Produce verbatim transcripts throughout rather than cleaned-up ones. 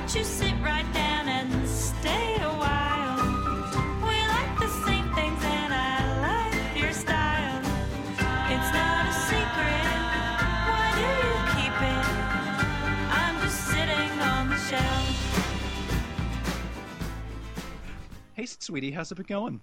won't you sit right down and stay a while? We like the same things and I like your style. It's not a secret, why do you keep it? I'm just sitting on the shelf. Hey, sweetie, how's it been going?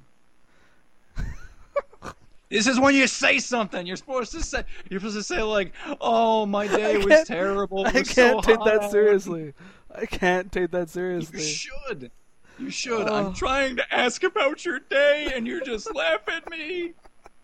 This is when you say something. You're supposed to say. You're supposed to say like, "Oh, my day was terrible. It I was can't so take hot." that seriously. I can't take that seriously. You should. You should. Oh. I'm trying to ask about your day, and you just laugh at me.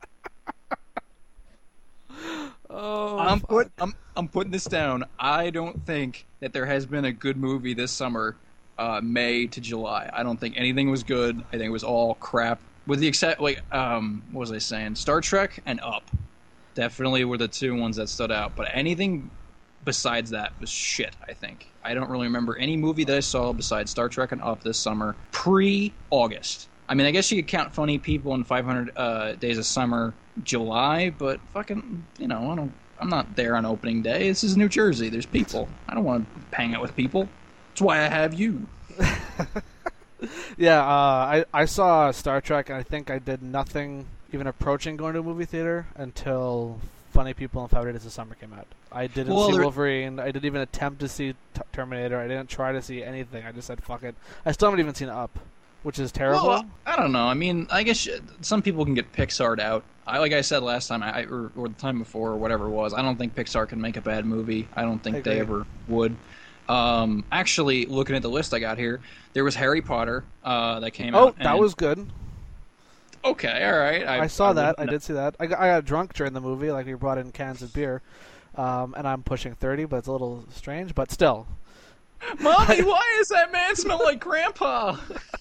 Oh, I'm fuck. put. I'm. I'm putting this down. I don't think that there has been a good movie this summer, uh, May to July. I don't think anything was good. I think it was all crap. With the except, like, um, what was I saying? Star Trek and Up definitely were the two ones that stood out. But anything besides that was shit, I think. I don't really remember any movie that I saw besides Star Trek and Up this summer pre-August. I mean, I guess you could count Funny People and five hundred uh, Days of Summer July, but fucking, you know, I don't, I'm not there on opening day. This is New Jersey. There's people. I don't want to hang out with people. That's why I have you. Yeah, uh, I I saw Star Trek, and I think I did nothing even approaching going to a movie theater until Funny People and Five Days of Summer came out. I didn't Well, see there- Wolverine. I didn't even attempt to see T- Terminator. I didn't try to see anything. I just said, fuck it. I still haven't even seen Up, which is terrible. Well, I don't know. I mean, I guess you- some people can get Pixar'd out. I, like I said last time, I, or, or the time before, or whatever it was, I don't think Pixar can make a bad movie. I don't think I they agree. ever would. Um, actually, looking at the list I got here, there was Harry Potter uh, that came oh, out. that and- was good. okay. All right. I, saw that. I wouldn't- did see that. I got, I got drunk during the movie. Like, we brought in cans of beer. Um, and I'm pushing thirty, but it's a little strange. But still. Mommy, why does that man smell like Grandpa?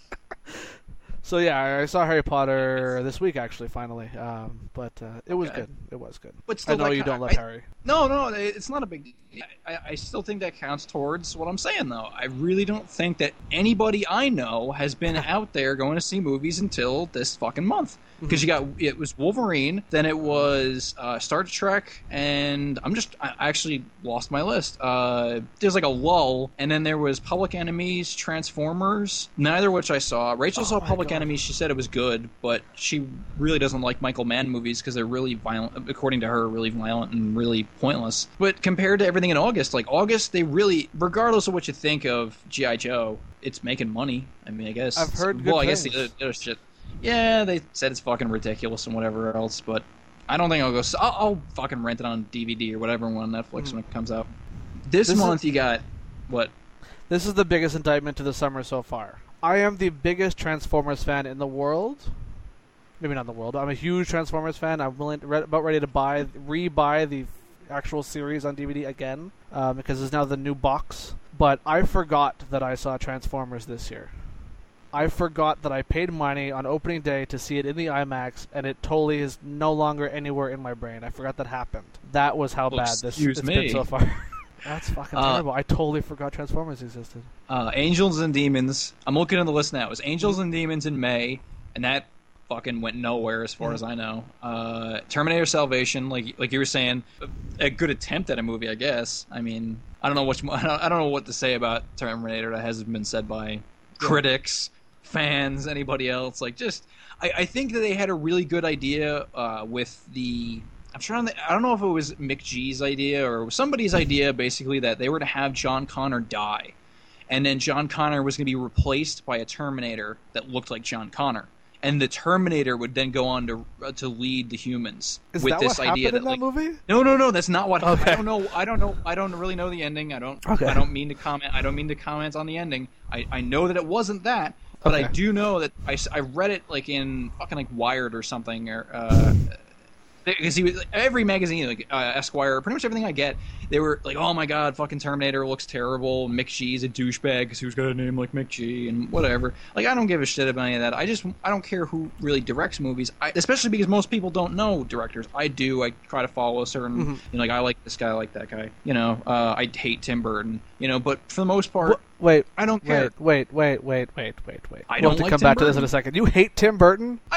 So, yeah, I I saw Harry Potter this week, actually, finally. Um, but uh, it was Okay. good. It was good. But I still, know like, you don't love I- Harry. No, no, it's not a big deal. I, I still think that counts towards what I'm saying, though. I really don't think that anybody I know has been out there going to see movies until this fucking month. Because you got, it was Wolverine, then it was uh, Star Trek, and I'm just, I actually lost my list. Uh, there's like a lull, and then there was Public Enemies, Transformers, neither of which I saw. Rachel Oh saw my Public God. Enemies, she said it was good, but she really doesn't like Michael Mann movies because they're really violent, according to her, really violent and really pointless. But compared to everything in August, like August, they really, regardless of what you think of G I. Joe, it's making money. I mean, I guess. I've heard good Well, I guess things. the other, other shit. Yeah, they said it's fucking ridiculous and whatever else, but I don't think I'll go. I'll, I'll fucking rent it on D V D or whatever on Netflix when it comes out. This, This is- month you got what? This is the biggest indictment to the summer so far. I am the biggest Transformers fan in the world. Maybe not in the world. I'm a huge Transformers fan. I'm willing, re- about ready to buy, re-buy the actual series on D V D again uh, because it's now the new box. But I forgot that I saw Transformers this year. I forgot that I paid money on opening day to see it in the IMAX, and it totally is no longer anywhere in my brain. I forgot that happened. That was how Well, bad this excuse it's me. been so far. That's fucking Uh, terrible. I totally forgot Transformers existed. Uh, Angels and Demons. I'm looking at the list now. It was Angels and Demons in May, and that fucking went nowhere as far as I know. Uh, Terminator Salvation, like like you were saying, a, a good attempt at a movie, I guess. I mean, I don't know what I don't, I don't know what to say about Terminator that hasn't been said by critics, fans, anybody else. Like, just I, I think that they had a really good idea uh, with the. I'm trying to. I don't know if it was Mick G's idea or somebody's idea, basically, that they were to have John Connor die, and then John Connor was going to be replaced by a Terminator that looked like John Connor, and the Terminator would then go on to uh, to lead the humans Is with that this what idea happened that in that like, movie? no, no, no, that's not what. Okay. I don't know. I don't know. I don't really know the ending. I don't. Okay. I don't mean to comment. I don't mean to comment on the ending. I, I know that it wasn't that, but I Okay. do know that I, s- I read it like in fucking like Wired or something or. Uh, because he was every magazine, like uh, Esquire, pretty much everything I get, they were like, "Oh my god, fucking Terminator looks terrible. Mick G's a douchebag because who's got a name like Mick G and whatever." Like, I don't give a shit about any of that. I just I don't care who really directs movies, I, especially because most people don't know directors. I do. I try to follow a certain, Mm-hmm. you know, like I like this guy, I like that guy. You know, uh, I hate Tim Burton. You know, but for the most part, Wh- Wait, I don't care. wait, wait, wait, wait, wait, wait, wait. I we'll don't have to like come Tim back to this in Burton. a second. You hate Tim Burton? I don't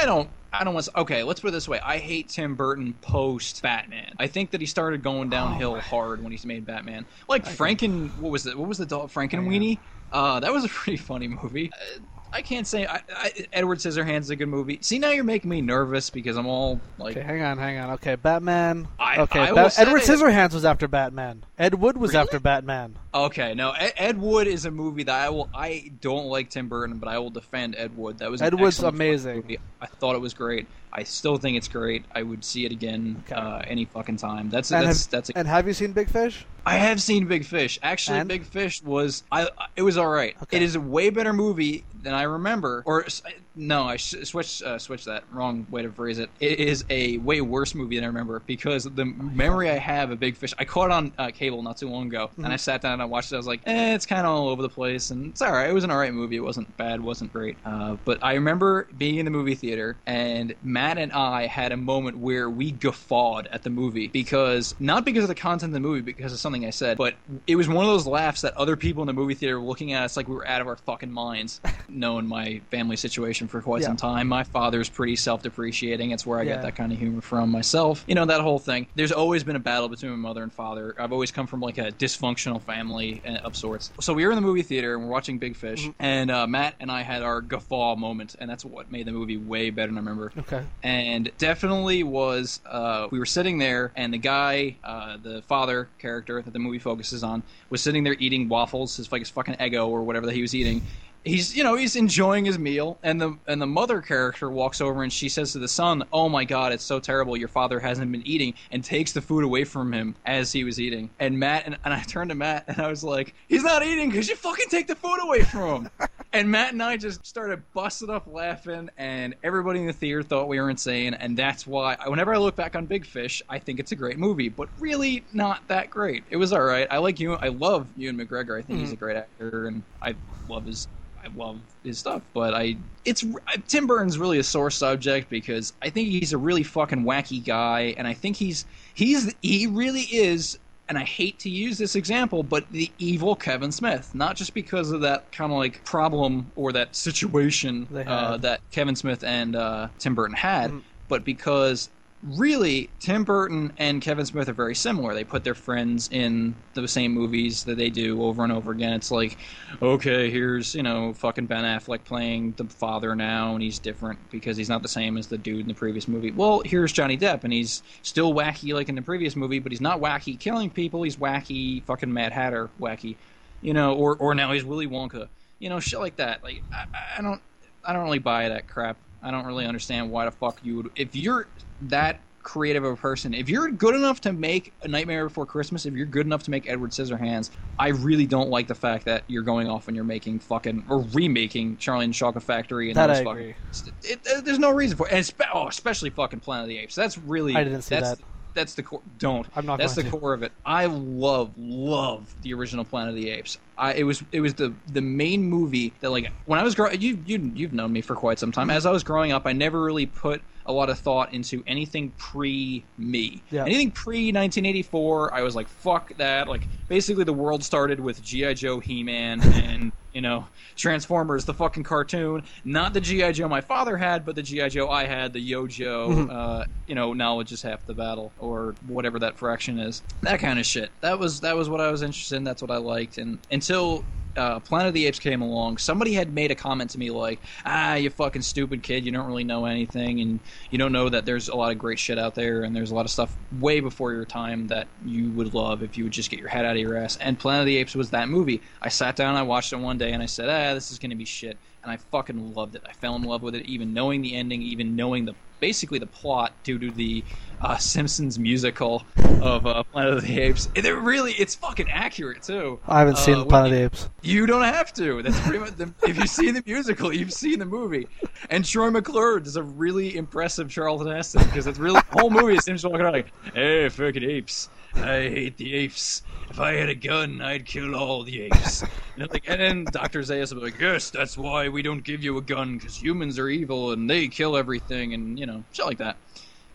I don't want to. Okay, let's put it this way. I hate Tim Burton post Batman. I think that he started going downhill Oh. hard when he made Batman. Like Franken, what was it? What was the dog? Frankenweenie? Uh, that was a pretty funny movie. Uh, I can't say I, I, Edward Scissorhands is a good movie. See, now you're making me nervous because I'm all like, Okay, hang on, hang on. Okay, Batman. I- okay, I Ba- will say- Edward Scissorhands was after Batman. Ed Wood was Really? after Batman. okay, no, Ed, Ed Wood is a movie that I will. I don't like Tim Burton, but I will defend Ed Wood. That was an Ed Wood's excellent fucking amazing. movie. I thought it was great. I still think it's great. I would see it again Okay. uh, any fucking time. That's And that's have, that's. A, and have you seen Big Fish? I have seen Big Fish. Actually, And? Big Fish was I. It was all right. Okay. It is a way better movie than I remember. Or no, I sh- switched uh, switched that wrong way to phrase it. It is a way worse movie than I remember because the memory I have of Big Fish, I caught it on uh, cable not too long ago, Mm-hmm. and I sat down and I watched it. I was like, eh, it's kind of all over the place, and it's all right. It was an all right movie. It wasn't bad. Wasn't great. Uh, but I remember being in the movie theater, and Matt and I had a moment where we guffawed at the movie because not because of the content of the movie, because of something I said, but it was one of those laughs that other people in the movie theater were looking at us like we were out of our fucking minds. Knowing my family situation for quite Yeah. some time, my father's pretty self-depreciating. It's where I Yeah. get that kind of humor from myself. You know, that whole thing. There's always been a battle between my mother and father. I've always come from like a dysfunctional family uh, of sorts. So we were in the movie theater and we're watching Big Fish, Mm-hmm. and uh, Matt and I had our guffaw moment, and that's what made the movie way better than I remember. Okay. And definitely was uh, we were sitting there, and the guy, uh, the father character that the movie focuses on, was sitting there eating waffles, his like his fucking Eggo or whatever that he was eating. He's, you know, he's enjoying his meal, and the and the mother character walks over and she says to the son, "Oh my God, it's so terrible. Your father hasn't been eating," and takes the food away from him as he was eating. And Matt and, and I turned to Matt and I was like, "He's not eating because you fucking take the food away from him." And Matt and I just started busting up laughing, and everybody in the theater thought we were insane. And that's why, whenever I look back on Big Fish, I think it's a great movie, but really not that great. It was all right. I like you. I love Ewan McGregor. I think he's a great actor, and I love his. I love his stuff, but I it's Tim Burton's really a sore subject because I think he's a really fucking wacky guy, and I think he's he's he really is. And I hate to use this example, but the evil Kevin Smith, not just because of that kind of like problem or that situation They uh, had. that Kevin Smith and uh, Tim Burton had, Mm. but because really Tim Burton and Kevin Smith are very similar. They put their friends in the same movies that they do over and over again. It's like, okay, here's, you know, fucking Ben Affleck playing the father now, and he's different because he's not the same as the dude in the previous movie. Well, here's Johnny Depp, and he's still wacky like in the previous movie, but he's not wacky killing people. He's wacky fucking Mad Hatter wacky, you know, or or now he's Willy Wonka, you know, shit like that. Like I, I don't, I don't really buy that crap. I don't really understand why the fuck you would, if you're that creative of a person, if you're good enough to make A Nightmare Before Christmas, if you're good enough to make Edward Scissorhands, I really don't like the fact that you're going off and you're making fucking or remaking Charlie and the Chocolate Factory and That those I fucking. agree. It, it, there's no reason for it, and spe- oh, especially fucking Planet of the Apes. That's really. I didn't see that's, that. That's the core. Don't. I'm not That's the going to. core of it. I love, love the original Planet of the Apes. I, it was, it was the the main movie that, like, when I was growing, you you you've known me for quite some time. As I was growing up, I never really put a lot of thought into anything pre me. Yeah. Anything pre nineteen eighty-four, I was like, fuck that. Like, basically, the world started with G I. Joe, He-Man, and you know, Transformers, the fucking cartoon. Not the G I. Joe my father had, but the G I. Joe I had, the Yojo. Mhm. Uh, you know, knowledge is half the battle, or whatever that fraction is. That kind of shit. That was that was what I was interested in. That's what I liked. And until uh, Planet of the Apes came along, somebody had made a comment to me like, "Ah, you fucking stupid kid. You don't really know anything, and you don't know that there's a lot of great shit out there, and there's a lot of stuff way before your time that you would love if you would just get your head out of your ass." And Planet of the Apes was that movie. I sat down, I watched it one day, and I said, "Ah, this is going to be shit." And I fucking loved it. I fell in love with it, even knowing the ending, even knowing the basically the plot due to the uh, Simpsons musical of uh, Planet of the Apes. It, it really, it's fucking accurate too. I haven't Uh, seen when Planet you- of the Apes. You don't have to. That's pretty much the, if you've seen the musical, you've seen the movie. And Troy McClure does a really impressive Charlton Heston because it's really the whole movie is him just walking around like, "Hey, fucking apes! I hate the apes. If I had a gun, I'd kill all the apes." And, like, and then Doctor Zaius will be like, "Yes, that's why we don't give you a gun because humans are evil and they kill everything," and you know, shit like that.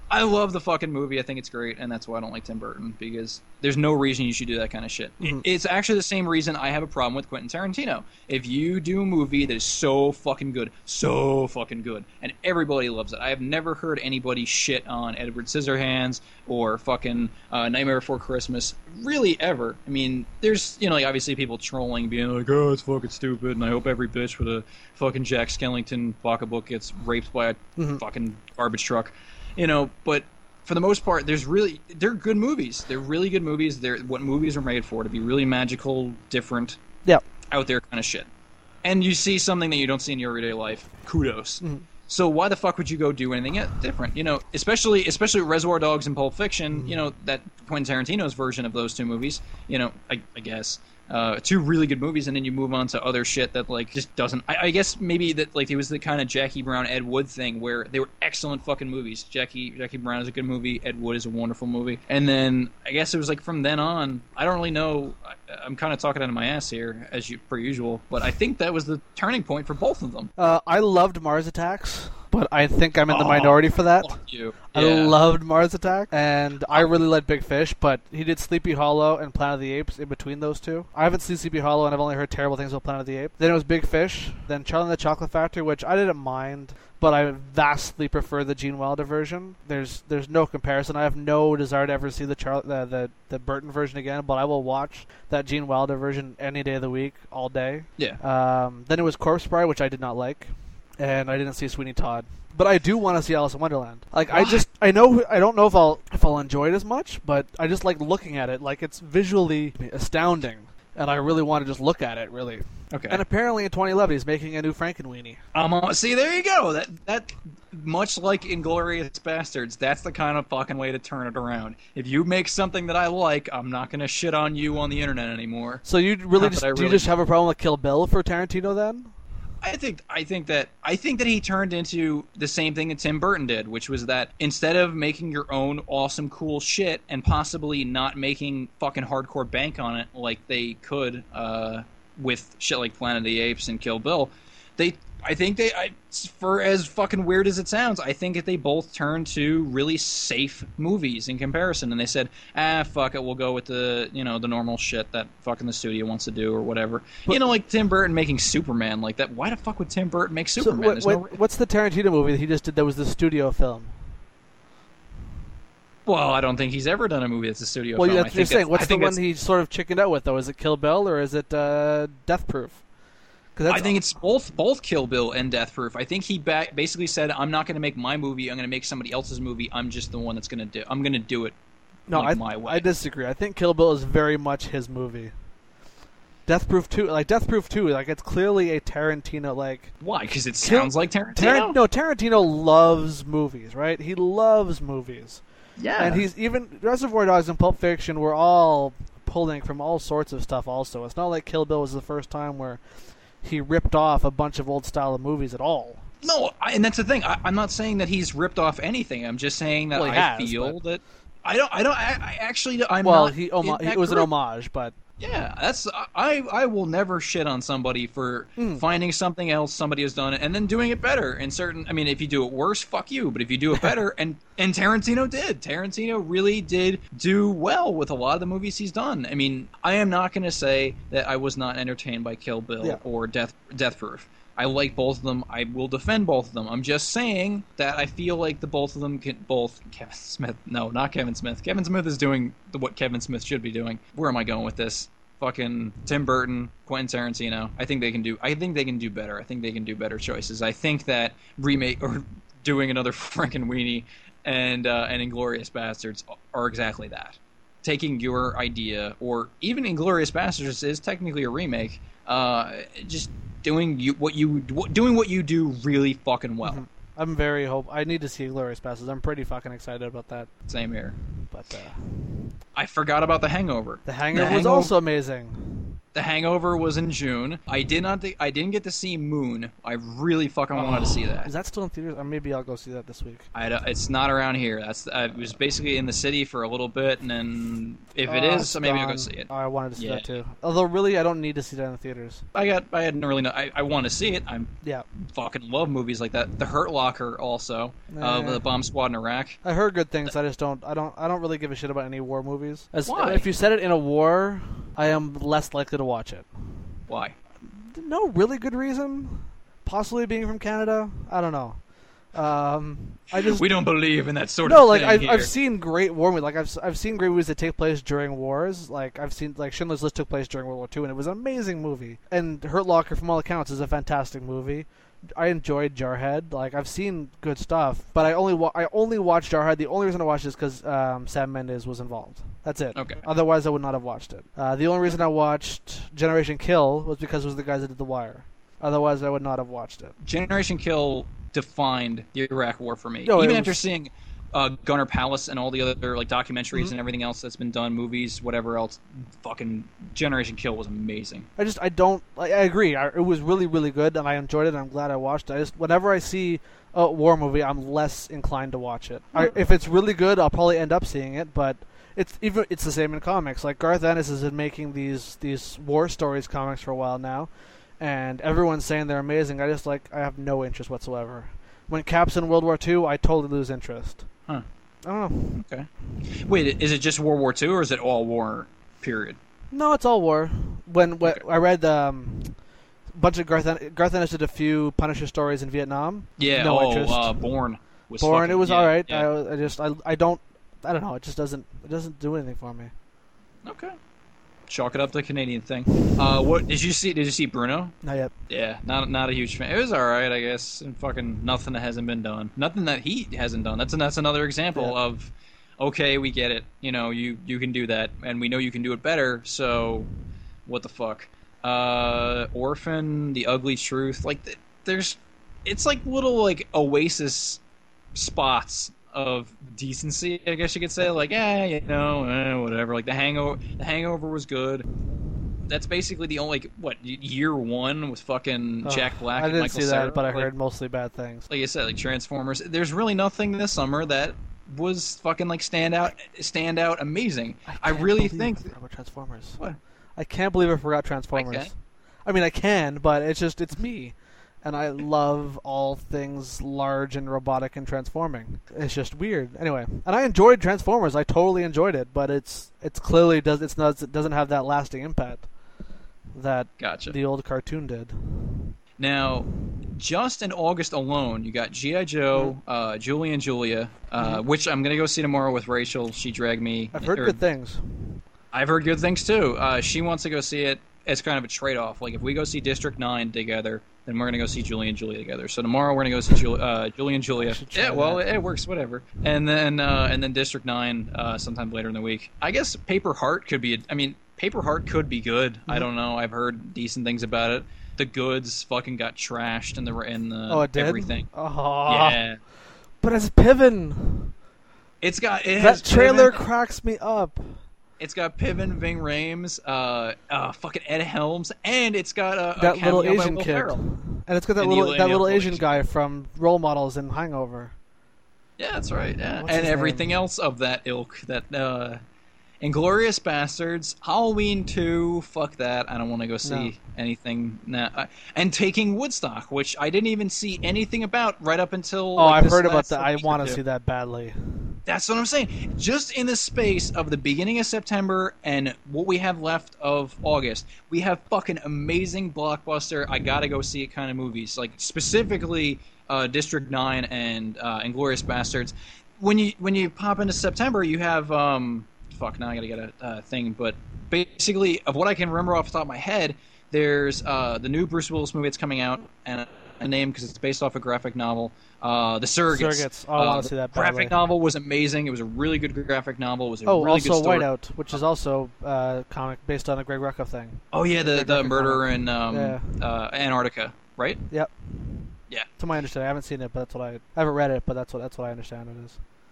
I love the fucking movie. I think it's great, and that's why I don't like Tim Burton, because there's no reason you should do that kind of shit. Mhm. It's actually the same reason I have a problem with Quentin Tarantino. If you do a movie that is so fucking good, so fucking good, and everybody loves it, I have never heard anybody shit on Edward Scissorhands or fucking uh, Nightmare Before Christmas, really ever. I mean, there's, you know, like, obviously people trolling, being like, oh, it's fucking stupid, and I hope every bitch with a fucking Jack Skellington pocketbook gets raped by a Mhm. fucking garbage truck. You know, but for the most part, there's really they're good movies. They're really good movies. They're what movies are made for, to be really magical, different, Yeah. out there kind of shit. And you see something that you don't see in your everyday life. Kudos. Mhm. So why the fuck would you go do anything different? You know, especially especially Reservoir Dogs and Pulp Fiction. Mm-hmm. You know, that Quentin Tarantino's version of those two movies. You know, I, I guess. Uh, two really good movies, and then you move on to other shit that like just doesn't. I, I guess maybe that like it was the kind of Jackie Brown Ed Wood thing where they were excellent fucking movies. Jackie Jackie Brown is a good movie. Ed Wood is a wonderful movie. And then I guess it was like from then on. I don't really know. I, I'm kind of talking out of my ass here as you per usual, but I think that was the turning point for both of them. Uh, I loved Mars Attacks, but I think I'm in the Oh, minority for that. Fuck you. I Yeah. loved Mars Attack, and I really liked Big Fish, but he did Sleepy Hollow and Planet of the Apes in between those two. I haven't seen Sleepy Hollow, and I've only heard terrible things about Planet of the Apes. Then it was Big Fish, then Charlie and the Chocolate Factory, which I didn't mind, but I vastly prefer the Gene Wilder version. There's there's no comparison. I have no desire to ever see the Char- the, the the Burton version again, but I will watch that Gene Wilder version any day of the week, all day. Yeah. Um, then it was Corpse Bride, which I did not like, and I didn't see Sweeney Todd. But I do want to see Alice in Wonderland. Like I Why? just, I know, I don't know if I'll if I'll enjoy it as much, but I just like looking at it. Like it's visually astounding, and I really want to just look at it, really. Okay. And apparently in twenty eleven he's making a new Frankenweenie. Um, uh, see, there you go. That that much like Inglorious Bastards, that's the kind of fucking way to turn it around. If you make something that I like, I'm not gonna shit on you on the internet anymore. So you really Not just that I do you really- just have a problem with Kill Bill for Tarantino then? I think I think that I think that he turned into the same thing that Tim Burton did, which was that instead of making your own awesome, cool shit and possibly not making fucking hardcore bank on it like they could uh, with shit like Planet of the Apes and Kill Bill, they I think they I, for as fucking weird as it sounds, I think that they both turned to really safe movies in comparison, and they said, ah, fuck it, we'll go with the you know the normal shit that fucking the studio wants to do or whatever. But- you know, like Tim Burton making Superman like that. Why the fuck would Tim Burton make Superman? So, wait, There's wait, no... what's the Tarantino movie that he just did that was the studio film? Well, I don't think he's ever done a movie that's a studio Well, film. I that's what you're think saying. that's- What's I the think one that's- he sort of chickened out with, though? Is it Kill Bill or is it uh, Death Proof? 'Cause that's I think it's both both Kill Bill and Death Proof. I think he ba- basically said, "I'm not going to make my movie. I'm going to make somebody else's movie. I'm just the one that's going to do. I'm going to do it no, like I, my way." I disagree. I think Kill Bill is very much his movie. Death Proof two, like Death Proof two, like it's clearly a Tarantino like. Why? Because it Kill- sounds like Tarantino. Tar- no, Tarantino loves movies, right? He loves movies, yeah, and he's even Reservoir Dogs and Pulp Fiction were all pulling from all sorts of stuff. Also, it's not like Kill Bill was the first time where he ripped off a bunch of old style of movies at all. no, I, and that's the thing. I, I'm not saying that he's ripped off anything. I'm just saying that Well, he I has, feel but- that I don't. I don't. I, I actually. I'm well, not. he, in oma- that it was an group. homage, but Yeah, that's I. I will never shit on somebody for Mm. finding something else somebody has done and then doing it better. In certain, I mean, if you do it worse, fuck you. But if you do it better, and and Tarantino did. Tarantino really did do well with a lot of the movies he's done. I mean, I am not going to say that I was not entertained by Kill Bill Yeah. or Death Death Proof. I like both of them. I will defend both of them. I'm just saying that I feel like the both of them can both Kevin Smith. No, not Kevin Smith. Kevin Smith is doing the, what Kevin Smith should be doing. Where am I going with this? Fucking Tim Burton, Quentin Tarantino. I think they can do. I think they can do better. I think they can do better choices. I think that remake or doing another Frankenweenie and uh, and Inglorious Bastards are exactly that. Taking your idea, or even Inglorious Bastards is technically a remake. Uh, just doing you what you doing what you do really fucking well. Mhm. I'm very hope. I need to see Glorious Bastards. I'm pretty fucking excited about that. Same here. But uh, I forgot about The Hangover. The Hangover was Hangover- also amazing. The Hangover was in June. I did not. Th- I didn't get to see Moon. I really fucking wanted to see that. Is that still in theaters? Or maybe I'll go see that this week. I don't- it's not around here. That's. I was basically in the city for a little bit, and then if it Oh, is, it's maybe I'll go gone. see it. Oh, I wanted to see Yeah. that too. Although, really, I don't need to see that in the theaters. I got. I hadn't really. Know, I. I want to see it. I'm Yeah. fucking love movies like that. The Hurt Locker also. Nah. Uh, the Bomb Squad in Iraq. I heard good things. I just don't. I don't. I don't really give a shit about any war movies. As, Why? If you said it in a war, I am less likely to watch it. Why? No really good reason. Possibly being from Canada. I don't know. Um, I just We don't believe in that sort no of like thing I've here. I've seen great war movies. Like I've I've seen great movies that take place during wars. Like I've seen like Schindler's List took place during World War Two, and it was an amazing movie. And Hurt Locker, from all accounts, is a fantastic movie. I enjoyed Jarhead. Like I've seen good stuff, but I only wa- I only watched Jarhead. The only reason I watched it is because um, Sam Mendes was involved. That's it. Okay. Otherwise, I would not have watched it. Uh, the only reason I watched Generation Kill was because it was the guys that did The Wire. Otherwise, I would not have watched it. Generation Kill defined the Iraq War for me. No, it Even was- after seeing uh, Gunner Palace and all the other like documentaries Mhm. and everything else that's been done, movies, whatever else, fucking Generation Kill was amazing. I just I don't I, I agree. I, it was really really good, and I enjoyed it. And I'm glad I watched it. I just whenever I see a war movie, I'm less inclined to watch it. I, if it's really good, I'll probably end up seeing it. But it's even it's the same in comics. Like Garth Ennis has been making these these war stories comics for a while now, and everyone's saying they're amazing. I just like I have no interest whatsoever. When Cap's in World War Two, I totally lose interest. Huh. I don't know. Okay. Wait, is it just World War Two or is it all war? Period. No, it's all war. When, when Okay. I read um, a bunch of Garth En- Garth Ennis did a few Punisher stories in Vietnam. Yeah. No oh, interest. uh, Born was Born, fucking- it was yeah, all right. Yeah. I, I just I, I don't I don't know. It just doesn't it doesn't do anything for me. Okay. Chalk it up to the Canadian thing. Uh, what did you see? Did you see Bruno? Not yet. Yeah, not not a huge fan. It was all right, I guess. And fucking nothing that hasn't been done. Nothing that he hasn't done. That's that's another example Yeah. of, okay, we get it. You know, you you can do that, and we know you can do it better. So, what the fuck? Uh, Orphan, The Ugly Truth. Like, th- there's, it's like little like oasis spots of decency, I guess you could say. Like, yeah, you know, eh, whatever. Like the Hangover. The Hangover was good. That's basically the only like, what y- year one was fucking Ugh, Jack Black. I and didn't Michael see Cera. that, but I Like- heard mostly bad things. like I said, like Transformers. There's really nothing this summer that was fucking like stand out, stand out amazing. I, can't really believe I think. forgot about Transformers. What? I can't believe I forgot Transformers. I can. I mean, I can, but it's just it's me, and I love all things large and robotic and transforming. It's just weird. Anyway, and I enjoyed Transformers. I totally enjoyed it, but it's it's clearly does it's not it doesn't have that lasting impact that Gotcha. the old cartoon did. Now, just in August alone, you got G I. Joe, Mm-hmm. uh, Julie and Julia, uh, which I'm gonna go see tomorrow with Rachel. She dragged me. I've heard or- good things. I've heard good things too. Uh, she wants to go see it. It's kind of a trade-off. Like if we go see District Nine together, then we're gonna go see Julie and Julia together. So tomorrow we're gonna go see Jul- uh, Julie and Julia. should try Yeah, well, that. it, it works, whatever. And then uh, and then District Nine uh, sometime later in the week. I guess Paper Heart could be. A, I mean, Paper Heart could be good. Mm-hmm. I don't know. I've heard decent things about it. The Goods fucking got trashed in the in the Oh, it did. everything. Oh, Yeah, but as Piven, it's got it that has trailer Piven- cracks me up. It's got Piven, Ving Rhames, uh, uh, fucking Ed Helms, and it's got a, a That little cameo by Asian Will kid, Ferrell. and it's got that And little Neil- that and little Neil Asian Flynn. guy from Role Models and Hangover. Yeah, that's right. Yeah. What's And his everything name? else of that ilk. That uh, Inglorious Bastards, Halloween two. Fuck that. I don't want to go see No. anything. Nah. I- And Taking Woodstock, which I didn't even see anything about right up until. Oh, like, I've this heard about last that. I week or want to two. see that badly. That's what I'm saying. Just in the space of the beginning of September and what we have left of August, we have fucking amazing blockbuster, I gotta go see it kind of movies. Like specifically uh, District nine and uh, Inglourious Bastards. When you when you pop into September, you have um fuck now I gotta get a uh, thing, but basically of what I can remember off the top of my head, there's uh, the new Bruce Willis movie that's coming out and a name because it's based off a graphic novel. Uh, the Surrogates. Surrogates. Oh, I wanna Uh, see that the graphic badly. novel was amazing. It was a really good graphic novel. It was a Oh, really good also story. Whiteout, which is also uh, comic based on a Greg Rucka thing. Oh yeah, the Greg the Rucka murder comic. in um, Yeah. uh, Antarctica, right? Yep. Yeah. To my understanding, I haven't seen it, but that's what I I haven't read it, but that's what that's what I understand it is.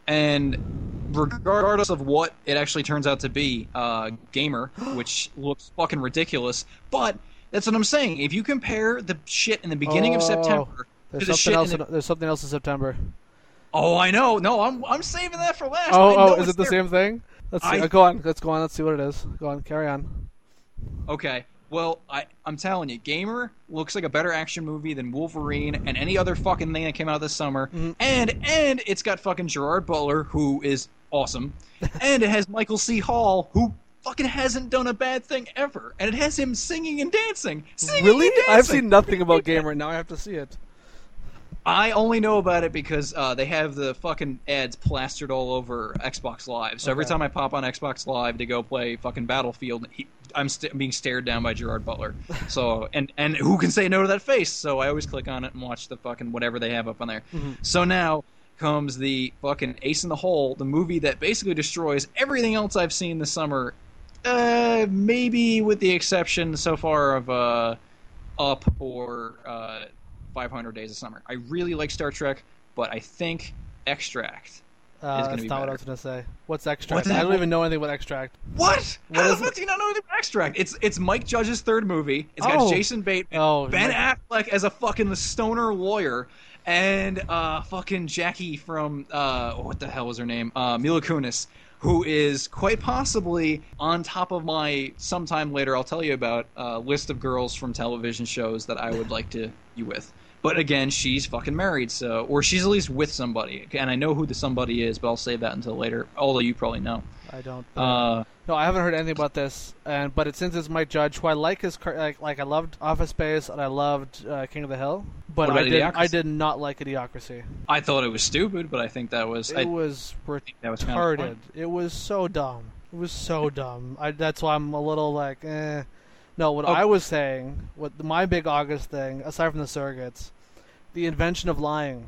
And regardless of what it actually turns out to be, uh, Gamer, which looks fucking ridiculous, but that's what I'm saying. If you compare the shit in the beginning oh, of September there's to the something shit else. in In, the... there's something else in September. Oh, I know. No, I'm I'm saving that for last. Oh, I know oh, is it's it the there. same thing? Let's see. I- Uh, go on. Let's go on. Let's see what it is. Go on. Carry on. Okay. Well, I, I'm telling you, Gamer looks like a better action movie than Wolverine and any other fucking thing that came out this summer. Mm-hmm. And and it's got fucking Gerard Butler, who is awesome. And it has Michael C. Hall, who fucking hasn't done a bad thing ever. And it has him singing and dancing. Singing Really? and dancing. I've seen nothing about Gamer. Now I have to see it. I only know about it because uh, they have the fucking ads plastered all over Xbox Live. So every Okay. time I pop on Xbox Live to go play fucking Battlefield, he, I'm st- being stared down by Gerard Butler. So and and who can say no to that face? So I always click on it and watch the fucking whatever they have up on there. Mm-hmm. So now comes the fucking Ace in the Hole, the movie that basically destroys everything else I've seen this summer. Uh, maybe with the exception so far of uh, Up or. Uh, five hundred Days of Summer. I really like Star Trek, but I think Extract Uh, is going that's to be not what I better. was going to say. What's Extract? What's that? I don't even know anything about Extract. What? What How is the fuck it? do you not know anything about Extract? It's it's Mike Judge's third movie. It's got Oh. Jason Bateman, Oh, Ben Mike- Affleck as a fucking stoner lawyer, and uh, fucking Jackie from uh, what the hell was her name? Uh, Mila Kunis, who is quite possibly on top of my sometime later I'll tell you about uh, list of girls from television shows that I would like to you with. But again, she's fucking married, so or she's at least with somebody, and I know who the somebody is, but I'll save that until later. Although you probably know. I don't. Uh, no, I haven't heard anything about this. And but it since it's Mike Judge, who I like his car- like like I loved Office Space and I loved uh, King of the Hill, but What I about did Idiocracy? I did not like Idiocracy. I thought it was stupid, but I think that was It I, was that was kind of retarded. fun. It was so dumb. It was so dumb. I that's why I'm a little like eh. No, what Oh. I was saying, what my big August thing, aside from the surrogates, the invention of lying.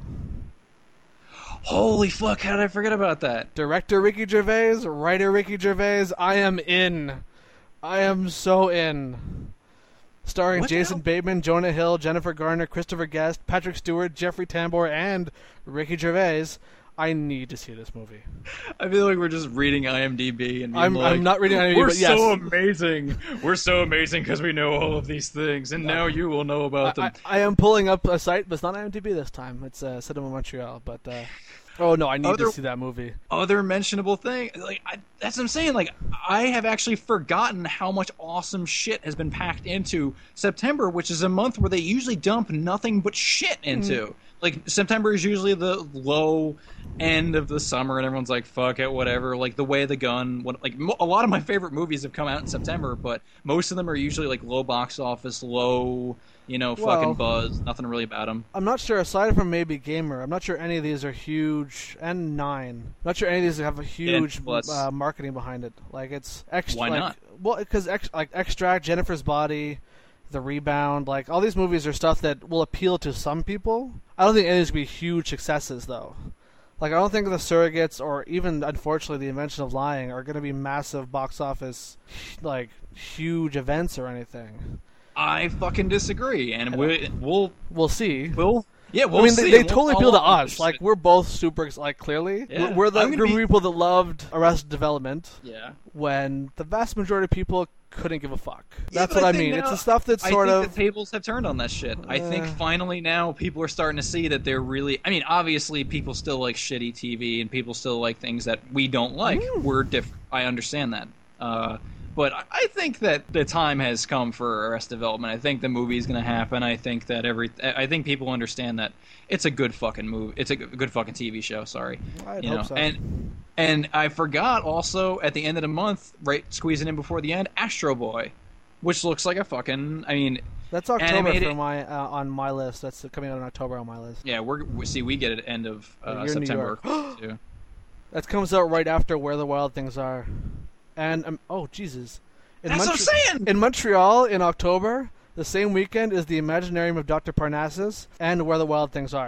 Holy fuck! How did I forget about that? Director Ricky Gervais, writer Ricky Gervais. I am in. I am so in. Starring What the Jason hell? Bateman, Jonah Hill, Jennifer Garner, Christopher Guest, Patrick Stewart, Jeffrey Tambor, and Ricky Gervais. I need to see this movie. I feel like we're just reading IMDb and being I'm, like, I'm not reading IMDb, we're but yes. so amazing. We're so amazing because we know all of these things, and now you will know about I, them. I, I am pulling up a site, but it's not IMDb this time. It's uh, Cinema Montreal. But uh, oh no, I need Other- to see that movie. Other mentionable thing, like I, that's what I'm saying. Like I have actually forgotten how much awesome shit has been packed into September, which is a month where they usually dump nothing but shit into. Like September is usually the low end of the summer, and everyone's like, "Fuck it, whatever." Like The Way of the Gun. What, like mo- a lot of my favorite movies have come out in September, but most of them are usually like low box office, low, you know, Well- fucking buzz. Nothing really about them. I'm not sure. Aside from maybe Gamer, I'm not sure any of these are huge. And Nine, I'm not sure any of these have a huge plus. uh, marketing behind it. Like it's extra. Why like, not? Well, because ex- like Extract, Jennifer's Body, The Rebound, like all these movies are stuff that will appeal to some people. I don't think any of these will be huge successes though. Like I don't think the Surrogates or even unfortunately The Invention of Lying are going to be massive box office, like huge events or anything. I fucking disagree, and we, we'll We'll see. we'll yeah we'll I mean, see. they, they We'll totally follow appeal to up with us. this Like shit. we're both super ex- like clearly Yeah. we're, we're the I'm gonna group be- of people that loved Arrested Development yeah. when the vast majority of people couldn't give a fuck. Yeah, That's but what I, think mean. now- it's the stuff that's I sort think of the tables have turned on that shit. I think Uh. finally now people are starting to see that they're really. I mean, obviously people still like shitty T V and people still like things that we don't like. Mm. We're different. I understand that. Uh, but I- I think that the time has come for Arrested Development. I think the movie is going to happen. I think that every. I think people understand that it's a good fucking movie. It's a good fucking T V show. Sorry, I'd you hope know. so. And and I forgot also at the end of the month, right, squeezing in before the end, Astro Boy. Which looks like a fucking. I mean, that's October animated- for my uh, on my list. That's coming out in October on my list. yeah, we're we, see we get it end of uh, You're in New September York. too. That comes out right after Where the Wild Things Are, and um, oh Jesus, in That's what I'm saying! In Montreal in October, the same weekend is the Imaginarium of Doctor Parnassus and Where the Wild Things Are.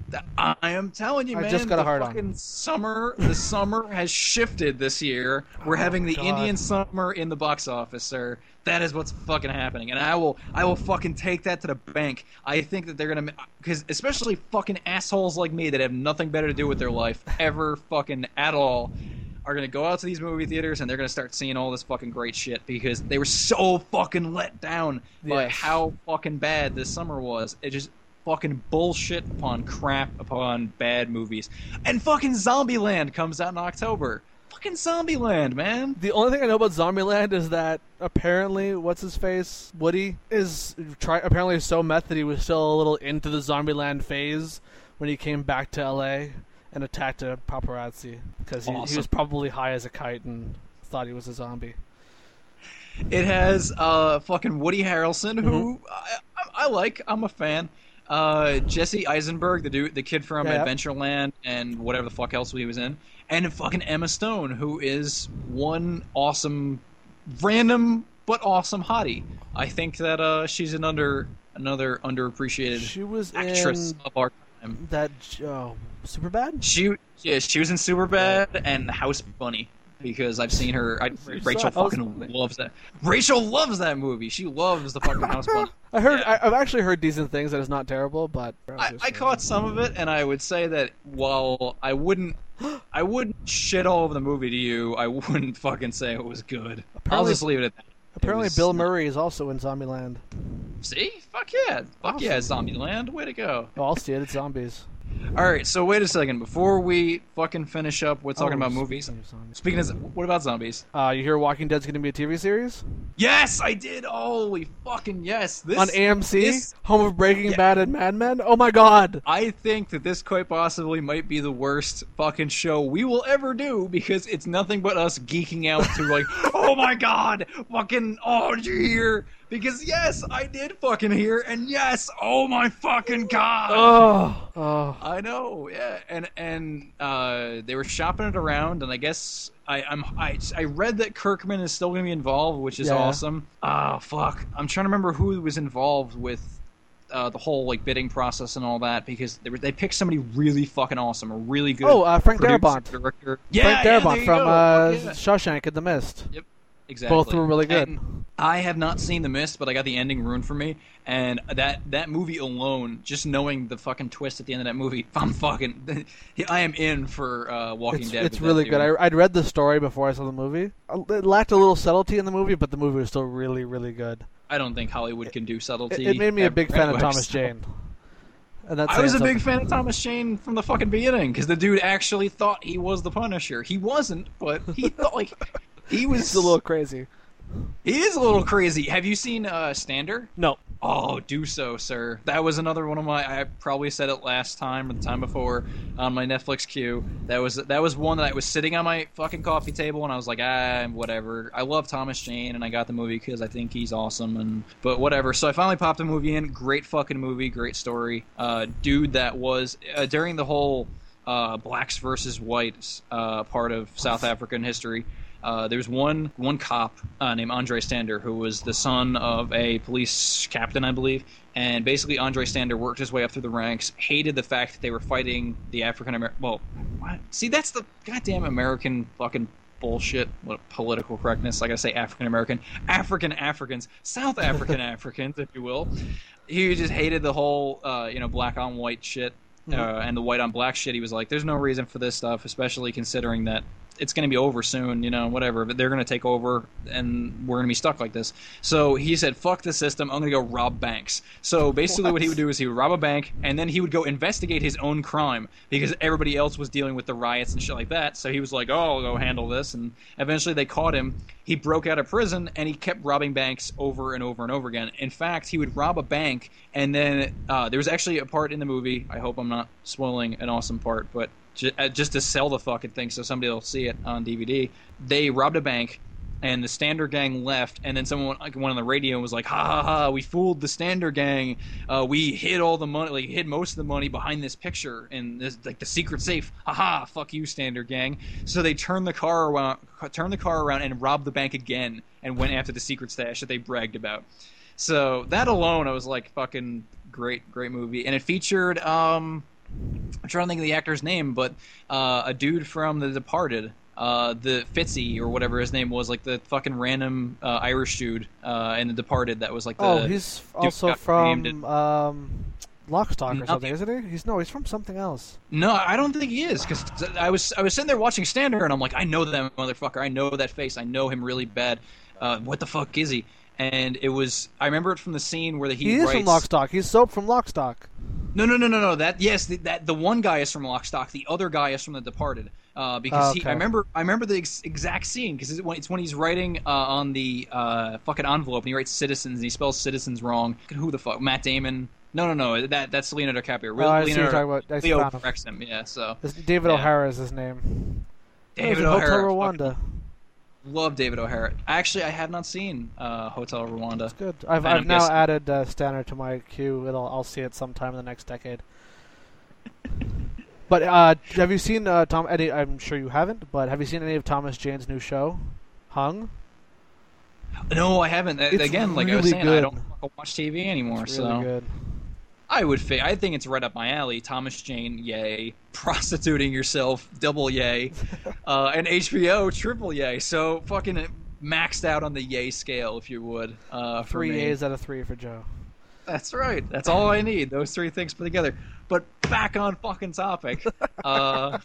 I am telling you, I man. just got a the hard on. fucking summer, the summer has shifted this year. We're Oh having my the God. Indian summer in the box office, sir. That is what's fucking happening, and I will, I will fucking take that to the bank. I think that they're gonna, because especially fucking assholes like me that have nothing better to do with their life ever, fucking at all, are gonna go out to these movie theaters and they're gonna start seeing all this fucking great shit because they were so fucking let down by Yes. how fucking bad this summer was. It just fucking bullshit upon crap upon bad movies. And fucking Zombieland comes out in October. Fucking Zombieland, man. The only thing I know about Zombieland is that apparently, what's his face, Woody, is try apparently so meth that he was still a little into the Zombieland phase when he came back to L A and attacked a paparazzi because he, he Awesome. was probably high as a kite and thought he was a zombie. It has uh fucking Woody Harrelson, who Mm-hmm. I, I, I like. I'm a fan. Uh, Jesse Eisenberg, the dude, the kid from Yeah, yeah. Adventureland and whatever the fuck else he was in, and fucking Emma Stone, who is one awesome, random but awesome hottie. I think that uh she's an under another underappreciated She was actress in of our time. that oh, Superbad. She yeah, she was in Superbad and House Bunny. Because I've seen her, I, Rachel House fucking Bunny. loves that. Rachel loves that movie. She loves the fucking House Bunny. I heard. Yeah. I, I've actually heard decent things. That it's not terrible, but I, I caught some of it, and I would say that while I wouldn't, I wouldn't shit all over the movie to you, I wouldn't fucking say it was good. I'll Apparently- just leave it at that. It Apparently, was Bill not- Murray is also in Zombieland. See, fuck yeah, fuck yeah, Zombieland, way to go. Oh, I'll see it. It's zombies. All right, so wait a second before we fucking finish up. We're talking Oh, about movies. speaking of zombies. Speaking of, what about zombies? Uh, you hear Walking Dead's going to be a T V series Yes, I did. Holy fucking yes! This on A M C, this- home of Breaking Yeah. Bad and Mad Men. Oh my God! I think that this quite possibly might be the worst fucking show we will ever do because it's nothing but us geeking out to like, oh my god, fucking, oh, did you hear? Because yes, I did fucking hear, and yes, oh my fucking god. Oh, oh. I know, yeah, and and uh, they were shopping it around, and I guess I, I'm I, I read that Kirkman is still going to be involved, which is Yeah. awesome. Oh fuck, I'm trying to remember who was involved with uh, the whole like bidding process and all that because they were, they picked somebody really fucking awesome, a really good. Oh, uh, Frank producer, Darabont. director. Yeah, Frank yeah, Darabont there you from go. uh, Yeah. Shawshank and The Mist. Yep, exactly. Both were really good. And I have not seen The Mist, but I got the ending ruined for me. And that that movie alone, just knowing the fucking twist at the end of that movie, I'm fucking, I am in for uh, Walking It's, Dead. it's with that really dude. good. I, I'd read the story before I saw the movie. Uh, It lacked a little subtlety in the movie, but the movie was still really, really good. I don't think Hollywood can do It, subtlety. it made me a ever big fan of anyway, Thomas so- Jane. And that's I was a saying big something. fan of Thomas Jane from the fucking beginning because the dude actually thought he was the Punisher. He wasn't, but he thought like he was. It's a little crazy. He is a little crazy. Have you seen uh, Stander? No. Oh, do so, sir. That was another one of my. I probably said it last time or the time before on my Netflix queue. That was that was one that I was sitting on my fucking coffee table and I was like, ah, whatever. I love Thomas Jane and I got the movie because I think he's awesome. And but whatever. So I finally popped the movie in. Great fucking movie. Great story. Uh, dude, that was uh, during the whole uh, blacks versus whites uh, part of South African history. Uh, there was one one cop uh, named Andre Stander who was the son of a police captain, I believe. And basically, Andre Stander worked his way up through the ranks, hated the fact that they were fighting the African American. Well, what? See, that's the goddamn American fucking bullshit. What political correctness? Like I say, African American, African Africans, South African Africans, if you will. He just hated the whole, uh, you know, black on white shit. Uh, and the white on black shit. He was like, there's no reason for this stuff, especially considering that it's going to be over soon, you know, whatever. But they're going to take over, and we're going to be stuck like this. So he said, fuck the system. I'm going to go rob banks. So basically what? what he would do is he would rob a bank, and then he would go investigate his own crime because everybody else was dealing with the riots and shit like that. So he was like, oh, I'll go handle this. And eventually they caught him. He broke out of prison, and he kept robbing banks over and over and over again. In fact, he would rob a bank, and then uh, there was actually a part in the movie, I hope I'm not spoiling an awesome part, but j- uh, just to sell the fucking thing so somebody will see it on D V D, they robbed a bank, and the Stander gang left, and then someone like went on the radio and was like, ha ha ha, we fooled the Stander gang, uh, we hid all the money, like hid most of the money behind this picture in this, like the secret safe, ha ha, fuck you, Stander gang. So they turned the car around, turned the car around and robbed the bank again and went after the secret stash that they bragged about. So that alone, I was like, fucking great, great movie, and it featured um I'm trying to think of the actor's name, but uh, a dude from The Departed, uh, the Fitzy or whatever his name was, like the fucking random uh, Irish dude uh, in The Departed that was like the. Oh, he's also got from named um, Lockstock or Nothing. something, isn't he? He's no, he's from something else. No, I don't think he is, because I was I was sitting there watching Stander, and I'm like, I know that motherfucker, I know that face, I know him really bad. Uh, what the fuck is he? And it was, I remember it from the scene where the, he, He is writes, from Lockstock. He's Soap from Lockstock. No, no, no, no, no. That yes, the, that the one guy is from Lockstock. The other guy is from The Departed. Uh, because Oh, he, okay. I remember, I remember the ex- exact scene because it's when, it's when he's writing uh, on the uh, fucking envelope and he writes citizens and he spells citizens wrong. Who the fuck? Matt Damon? No, no, no. That that's Leonardo DiCaprio. Oh, I see what you're Leonardo, talking about. I Leo found him. corrects him. Yeah. So This- David Yeah. O'Hara is his name. David He was in O'Hara. Hotel Rwanda. Love David O'Hara. Actually, I have not seen uh, Hotel Rwanda. It's good. I've And I've I'm now guessing- added uh, Stanner to my queue. It'll I'll see it sometime in the next decade. But uh, have you seen uh, Tom? Any, I'm sure you haven't. But have you seen any of Thomas Jane's new show, Hung? No, I haven't. It's Again, like I was really saying, I good. don't fucking watch T V anymore. It's so really good. I would fa- I think it's right up my alley. Thomas Jane, yay. Prostituting yourself, double yay. uh, and H B O, triple yay. So fucking maxed out on the yay scale, if you would. Uh, for Three me. A's out of three for Joe. That's right. That's all I need. Those three things put together. But back on fucking topic. Uh,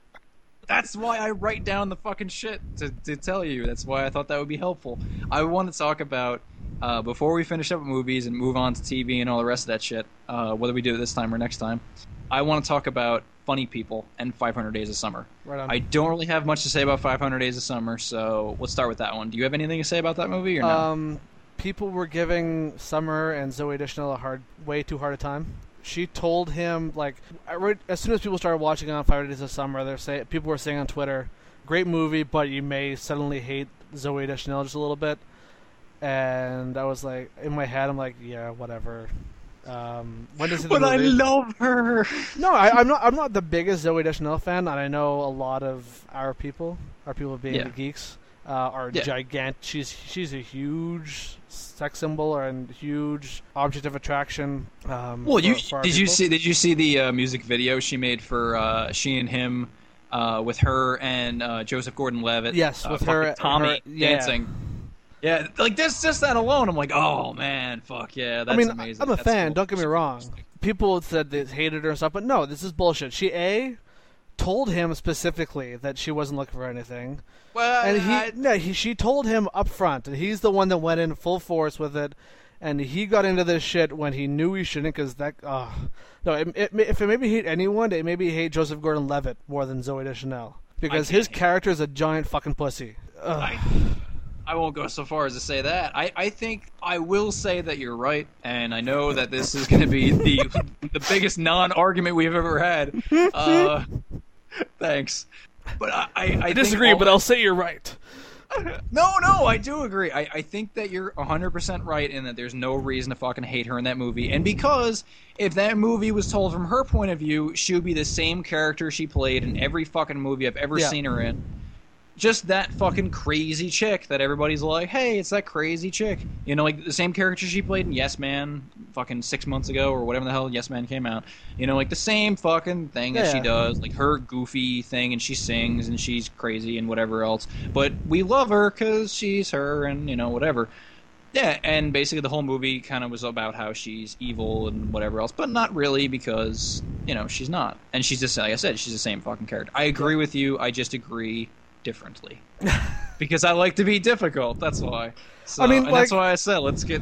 that's why I write down the fucking shit to, to tell you. That's why I thought that would be helpful. I want to talk about, uh, before we finish up with movies and move on to T V and all the rest of that shit, uh, whether we do it this time or next time, I want to talk about Funny People and five hundred Days of Summer. Right on. I don't really have much to say about five hundred Days of Summer, so let's start with that one. Do you have anything to say about that movie or no? Um, people were giving Summer and Zoe Deschanel a hard, way too hard a time. She told him, like, I read, as soon as people started watching on Five Days of Summer, they're say people were saying on Twitter, "Great movie, but you may suddenly hate Zoe Deschanel just a little bit." And I was like, in my head, I'm like, yeah, whatever. Um, when does it? But I love her! No, I, I'm not. I'm not the biggest Zoe Deschanel fan, and I know a lot of our people, our people being Yeah. the geeks, uh, are Yeah. gigantic. She's she's a huge sex symbol and huge object of attraction. Um, Well, for- you for our did you people. see did you see the uh, music video she made for uh, She and Him uh, with her and uh, Joseph Gordon-Levitt? Yes, uh, with her- fucking Tommy her- yeah. dancing. Yeah, like this, just that alone, I'm like, oh man, fuck yeah, that's I mean, amazing. I'm a That's fan. cool. Don't get me wrong. People said they hated her and stuff, but no, this is bullshit. She a told him specifically that she wasn't looking for anything. Well, And he, I- no, he, she told him up front, and he's the one that went in full force with it, and he got into this shit when he knew he shouldn't, because that, oh. No, it, it, if it made me hate anyone, it made me hate Joseph Gordon-Levitt more than Zoe Deschanel, because his can't hate- character is a giant fucking pussy. Ugh. I, I won't go so far as to say that. I, I think I will say that you're right, and I know that this is going to be the the biggest non-argument we've ever had. Uh, thanks, but I, I, I disagree, think all- but I'll say you're right. No, no, I do agree. I, I think that you're one hundred percent right in that there's no reason to fucking hate her in that movie. And because if that movie was told from her point of view, she would be the same character she played in every fucking movie I've ever Yeah. seen her in. Just that fucking crazy chick that everybody's like, hey, it's that crazy chick. You know, like the same character she played in Yes Man fucking six months ago or whatever the hell Yes Man came out. You know, like the same fucking thing that she Yeah. does. Like her goofy thing and she sings and she's crazy and whatever else. But we love her because she's her and, you know, whatever. Yeah, and basically the whole movie kind of was about how she's evil and whatever else, but not really because, you know, she's not. And she's just, like I said, she's the same fucking character. I agree with you. I just agree differently because I like to be difficult. That's why. So, I mean, and like- that's why I said let's get.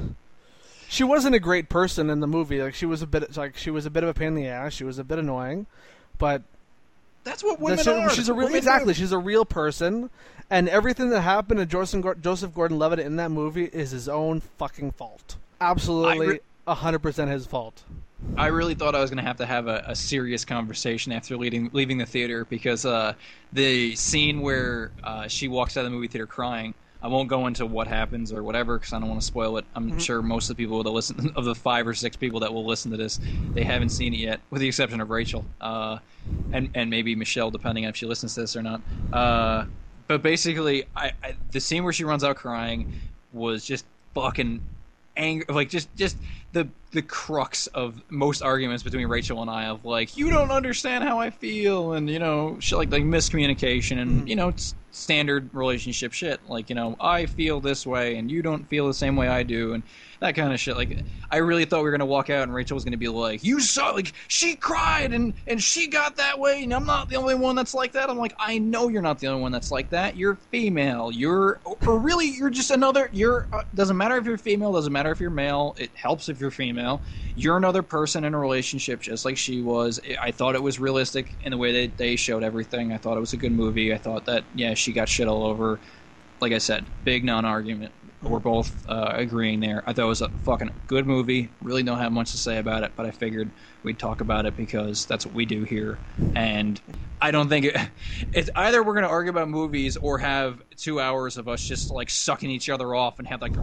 She wasn't a great person in the movie. Like she was a bit, like she was a bit of a pain in the ass. She was a bit annoying, but That's what women That's- are. she's That's a what real, women exactly. do. She's a real person, and everything that happened to Joseph, Joseph Gordon-Levitt in that movie is his own fucking fault. Absolutely, a hundred percent his fault. I really thought I was going to have to have a, a serious conversation after leaving leaving the theater because uh, the scene where uh, she walks out of the movie theater crying. I won't go into what happens or whatever because I don't want to spoil it. I'm Mm-hmm. sure most of the people that listen, of the five or six people that will listen to this, they haven't seen it yet, with the exception of Rachel, uh, and and maybe Michelle, depending on if she listens to this or not. Uh, but basically, I, I the scene where she runs out crying was just fucking anger, like just just the the crux of most arguments between Rachel and I of like, you don't understand how I feel, and you know, shit like like miscommunication and Mhm. you know, it's standard relationship shit. Like, you know, I feel this way and you don't feel the same way I do, and that kind of shit. Like, I really thought we were gonna walk out and Rachel was gonna be like, you saw, like, she cried and and she got that way, and I'm not the only one that's like that. I'm like, I know you're not the only one that's like that. You're female. You're or really you're just another. You're uh, doesn't matter if you're female. Doesn't matter if you're male. It helps if you're female. You're another person in a relationship just like she was. I thought it was realistic in the way that they showed everything. I thought it was a good movie. I thought that, yeah, she got shit all over. Like I said, big non-argument. We're both uh, agreeing there. I thought it was a fucking good movie. Really don't have much to say about it, but I figured we'd talk about it because that's what we do here. And I don't think it, it's either we're going to argue about movies or have two hours of us just like sucking each other off and have like.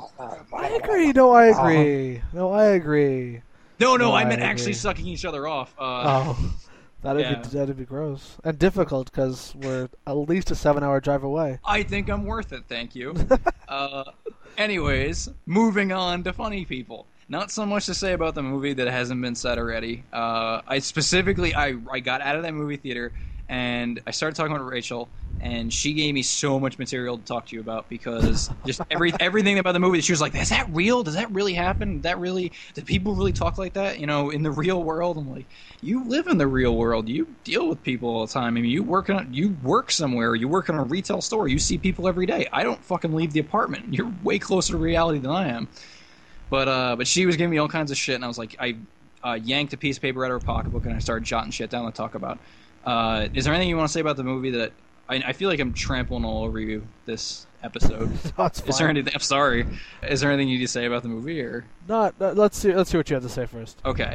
I agree. No, I agree. No, I agree. No, no, No, I I meant agree. actually sucking each other off. Uh, Oh, that'd Yeah. be that'd be gross and difficult because we're at least a seven-hour drive away. I think I'm worth it, thank you. uh, anyways, moving on to funny people. Not so much to say about the movie that hasn't been said already. Uh, I specifically, I, I got out of that movie theater and I started talking about Rachel, and she gave me so much material to talk to you about because just every everything about the movie. She was like, "Is that real? Does that really happen? Did that really? Do people really talk like that? You know, in the real world?" I'm like, "You live in the real world. You deal with people all the time. I mean, you work on you work somewhere. You work in a retail store. You see people every day. I don't fucking leave the apartment. You're way closer to reality than I am." But uh, but she was giving me all kinds of shit, and I was like, I uh, yanked a piece of paper out of her pocketbook and I started jotting shit down to talk about. Uh, is there anything you want to say about the movie that I, I feel like I'm trampling all over you this episode? That's fine. Is there anything? I'm sorry. Is there anything you need to say about the movie? Or Not. Uh, let's see. Let's see what you have to say first. okay,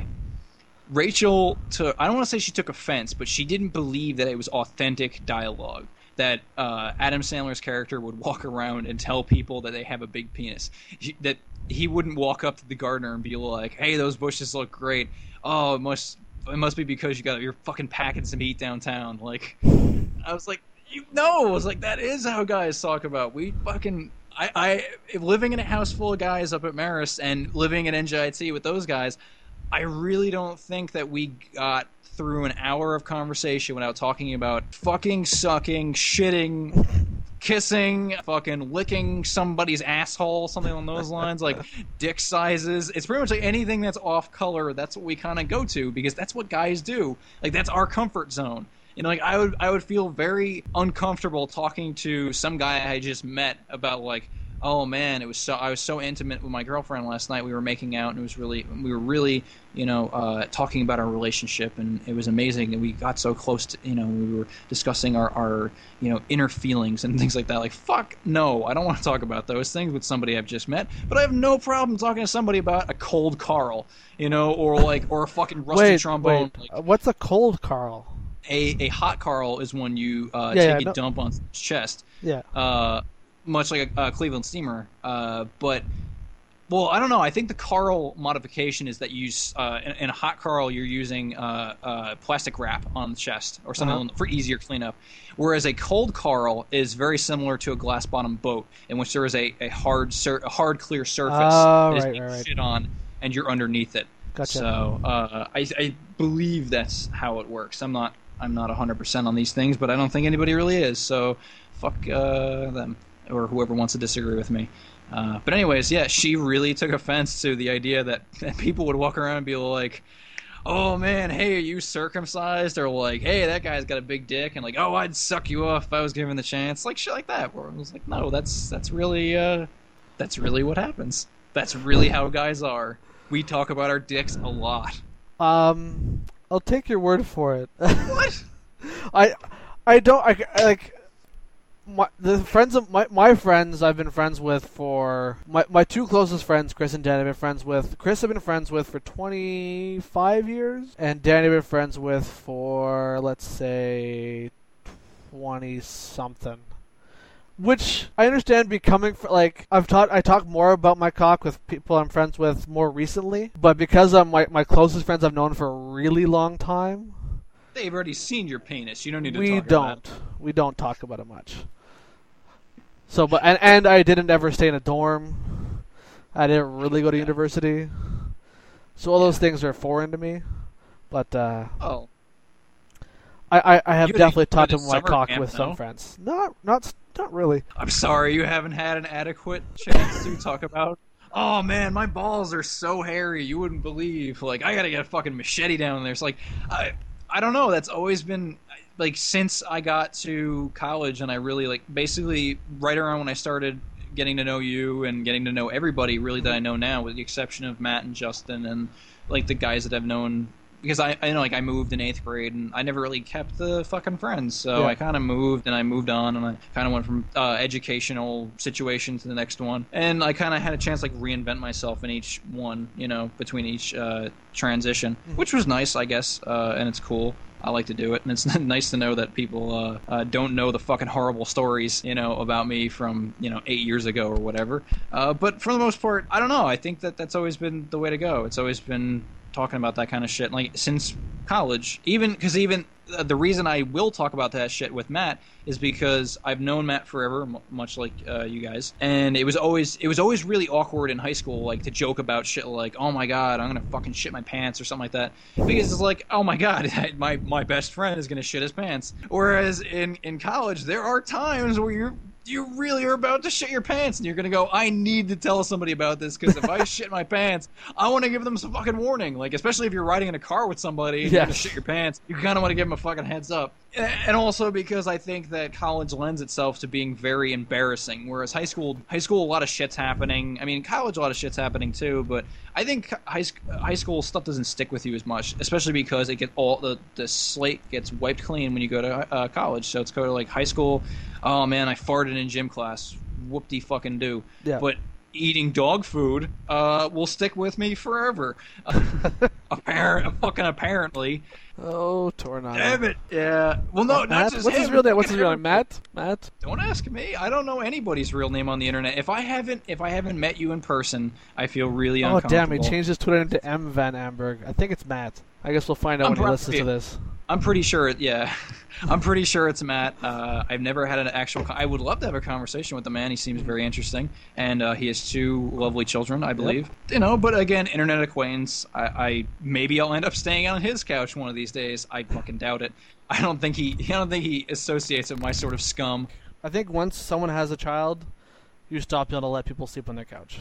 Rachel took. I don't want to say she took offense, but she didn't believe that it was authentic dialogue. That uh, Adam Sandler's character would walk around and tell people that they have a big penis. He, that he wouldn't walk up to the gardener and be like, "Hey, those bushes look great. Oh, it must it must be because you got you're fucking packing some heat downtown." Like, I was like, you no, I was like, that is how guys talk about. We fucking I, I living in a house full of guys up at Marist and living at N J I T with those guys. I really don't think that we got through an hour of conversation without talking about fucking, sucking, shitting, kissing, fucking licking somebody's asshole, something along those lines, like dick sizes. It's pretty much like anything that's off color, that's what we kind of go to because that's what guys do. Like, that's our comfort zone. You know, like I would I would feel very uncomfortable talking to some guy I just met about like, oh man, it was so I was so intimate with my girlfriend last night. We were making out, and it was really we were really you know uh, talking about our relationship, and it was amazing. And we got so close to you know we were discussing our, our you know inner feelings and things like that. Like fuck no, I don't want to talk about those things with somebody I've just met. But I have no problem talking to somebody about a cold Carl, you know, or like or a fucking rusty wait, trombone. wait. Like, Uh, what's a cold Carl? a a hot Carl is when you uh, Yeah, take yeah, a no- dump on someone's chest. Yeah. Uh, much like a, a Cleveland steamer. Uh, but, well, I don't know. I think the Carl modification is that you, s- uh, in, in a hot Carl, you're using uh, uh, plastic wrap on the chest or something Uh-huh. for easier cleanup. Whereas a cold Carl is very similar to a glass bottom boat, in which there is a, a hard, sur- a hard, clear surface Oh, that is right, being right, right. shit on, and you're underneath it. Gotcha. So uh, I, I believe that's how it works. I'm not I'm not one hundred percent on these things, but I don't think anybody really is. So fuck uh, them or whoever wants to disagree with me. Uh, but anyways, yeah, she really took offense to the idea that, that people would walk around and be like, "Oh man, hey, are you circumcised?" Or like, "Hey, that guy's got a big dick," and like, "Oh, I'd suck you off if I was given the chance," like shit like that. Where I was like, "No, that's that's really uh, that's really what happens. That's really how guys are. We talk about our dicks a lot." Um, I'll take your word for it. What? I, I don't I, I, like my the friends of my my friends I've been friends with for my my two closest friends, Chris and Dan, I've been friends with. Chris I've been friends with for twenty-five years, and Dan I've been friends with for let's say twenty something. Which I understand becoming fr- like I've taught I talk more about my cock with people I'm friends with more recently, but because I'm my my closest friends I've known for a really long time, They've already seen your penis. You don't need to we talk don't about it. we don't talk about it much. So, but and and I didn't ever stay in a dorm. I didn't really go to university. So all those Yeah. things are foreign to me. But uh, Oh, I, I, I have You had- definitely you talked had to a my summer cock camp, with some no? friends. Not not not really. I'm sorry you haven't had an adequate chance to talk about. Oh man, my balls are so hairy. You wouldn't believe. Like I gotta get a fucking machete down there. It's like I, I don't know. That's always been like since I got to college, and I really like basically right around when I started getting to know you and getting to know everybody really that I know now, with the exception of Matt and Justin and like the guys that I've known. Because I, I know, like, I moved in eighth grade, and I never really kept the fucking friends. So Yeah. I kind of moved, and I moved on, and I kind of went from uh, educational situation to the next one. And I kind of had a chance, like, reinvent myself in each one, you know, between each uh, transition, which was nice, I guess, uh, and it's cool. I like to do it, and it's nice to know that people uh, uh, don't know the fucking horrible stories, you know, about me from, you know, eight years ago or whatever. Uh, but for the most part, I don't know. I think that that's always been the way to go. It's always been talking about that kind of shit, like since college. Even because even uh, the reason I will talk about that shit with Matt is because I've known Matt forever, m- much like uh, you guys, and it was always it was always really awkward in high school, like to joke about shit like, oh my god, I'm gonna fucking shit my pants or something like that, because it's like, oh my god, my my best friend is gonna shit his pants. Whereas in in college, there are times where you're you really are about to shit your pants, and you're gonna go, I need to tell somebody about this, because if I shit my pants, I want to give them some fucking warning. Like, especially if you're riding in a car with somebody and you're gonna Yes. shit your pants, you kind of want to give them a fucking heads up. And also because I think that college lends itself to being very embarrassing, whereas high school, high school, a lot of shit's happening. I mean, college, a lot of shit's happening too, but I think high, sc- high school stuff doesn't stick with you as much, especially because it get all the, the slate gets wiped clean when you go to uh, college. So it's kind of like high school. Oh man, I farted in gym class. Whoop-de fucking do. Yeah. But eating dog food uh, will stick with me forever. Uh, apparent, fucking apparently. Oh, Tornado. Damn it. Yeah. Well, no, not Matt? just What's his him. real name? What's his Fucking real name? everybody. Matt? Matt? Don't ask me. I don't know anybody's real name on the internet. If I haven't, if I haven't met you in person, I feel really Oh, uncomfortable. damn, he changed his Twitter into M Van Amberg. I think it's Matt. I guess we'll find out I'm when he proud listens of to you. this. I'm pretty sure. It, yeah, I'm pretty sure it's Matt. Uh, I've never had an actual. Con- I would love to have a conversation with the man. He seems very interesting, and uh, he has two lovely children, I believe. You know, but again, internet acquaintance. I, I maybe I'll end up staying on his couch one of these days. I fucking doubt it. I don't think he. I don't think he associates with my sort of scum. I think once someone has a child, you stop being able to let people sleep on their couch.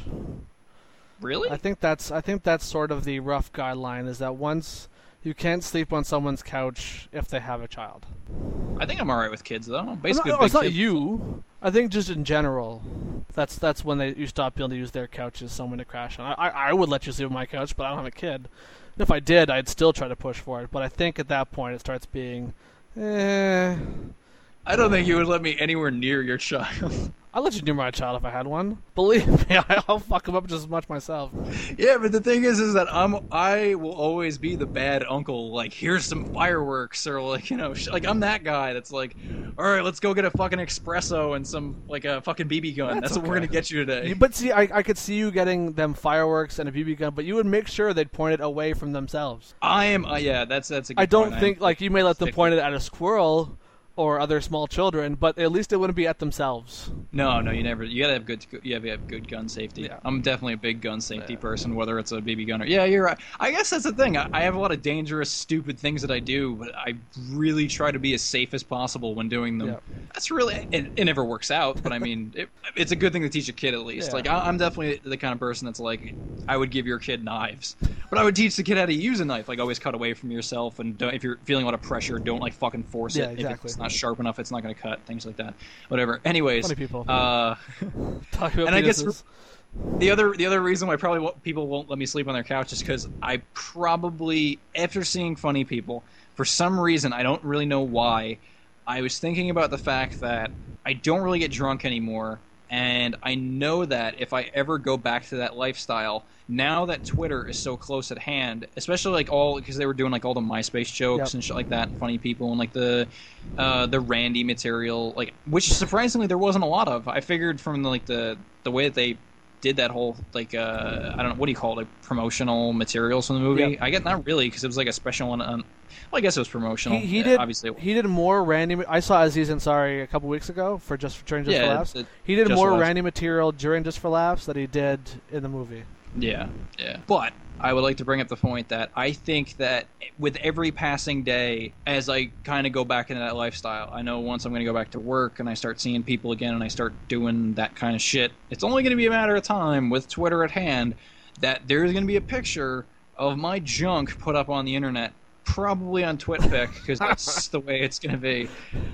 Really? I think that's I think that's sort of the rough guideline, is that once you can't sleep on someone's couch if they have a child. I think I'm all right with kids though. I'm basically, no, a big it's not kid. you. I think just in general, that's that's when they you stop being able to use their couch as someone to crash on. I, I I would let you sleep on my couch, but I don't have a kid. And if I did, I'd still try to push for it. But I think at that point it starts being, eh. I don't think you would let me anywhere near your child. I'd let you near my child if I had one. Believe me, I'll fuck him up just as much myself. Yeah, but the thing is, is that I'm I will always be the bad uncle. Like, here's some fireworks, or like, you know, sh- like I'm that guy that's like, all right, let's go get a fucking espresso and some like a fucking B B gun. That's, That's what we're okay. gonna get you today. But see, I, I could see you getting them fireworks and a B B gun, but you would make sure they'd point it away from themselves. I am. Uh, yeah, that's that's a good I don't point. think, am- like, you may let them stick- point it at a squirrel or other small children, but at least it wouldn't be at themselves. No, no, you never. You gotta have good. You have to have good gun safety. Yeah. I'm definitely a big gun safety Yeah. person, whether it's a B B gun or. Yeah, you're right. I guess that's the thing. I, I have a lot of dangerous, stupid things that I do, but I really try to be as safe as possible when doing them. Yeah. That's really. It, it never works out, but I mean, it, it's a good thing to teach a kid at least. Yeah. Like I, I'm definitely the kind of person that's like, I would give your kid knives, but I would teach the kid how to use a knife. Like always cut away from yourself, and don't, if you're feeling a lot of pressure, don't like fucking force Yeah, it. exactly. If it's not sharp enough, it's not going to cut. Things like that. Whatever. Anyways. Funny people. Uh, Talk about and I guess penises. the other the other reason why probably won't, people won't let me sleep on their couch is because I probably, after seeing Funny People, for some reason, I don't really know why, I was thinking about the fact that I don't really get drunk anymore, and I know that if I ever go back to that lifestyle, now that Twitter is so close at hand, especially like all, because they were doing like all the MySpace jokes Yep. and shit like that, Funny People, and like the uh, the Randy material, like which surprisingly there wasn't a lot of. I figured from like the the way that they did that whole like uh, I don't know, what do you call it, like promotional materials from the movie. Yep. I get not really, because it was like a special one. On, well, I guess it was promotional. He, he Uh, did. obviously. He did more Randy. I saw Aziz Ansari a couple weeks ago for just during Just Yeah, for Laughs. it- He did Just more for Laughs. Randy material during Just for Laughs than he did in the movie. Yeah, yeah. But I would like to bring up the point that I think that with every passing day, as I kind of go back into that lifestyle, I know once I'm going to go back to work and I start seeing people again and I start doing that kind of shit, it's only going to be a matter of time with Twitter at hand that there's going to be a picture of my junk put up on the internet, probably on TwitPic, because that's the way it's going to be.